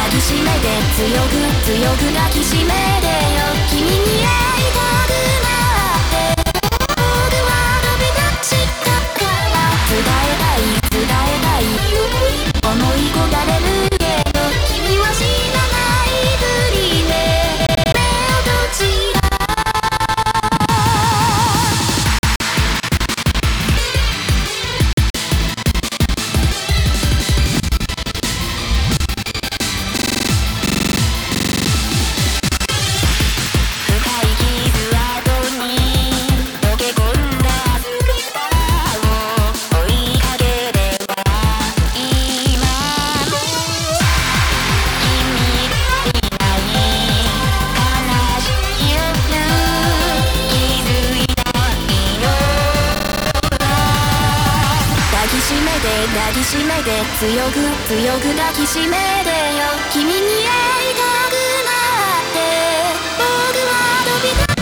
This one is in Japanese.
抱きしめて強く強く抱きしめてよ君に会いたくなって僕は飛び出したから伝えたい伝えたい思い焦がれるけど君は知らないふりで目を閉じた抱きしめて強く強く抱きしめてよ君に会いたくなって僕は飛び出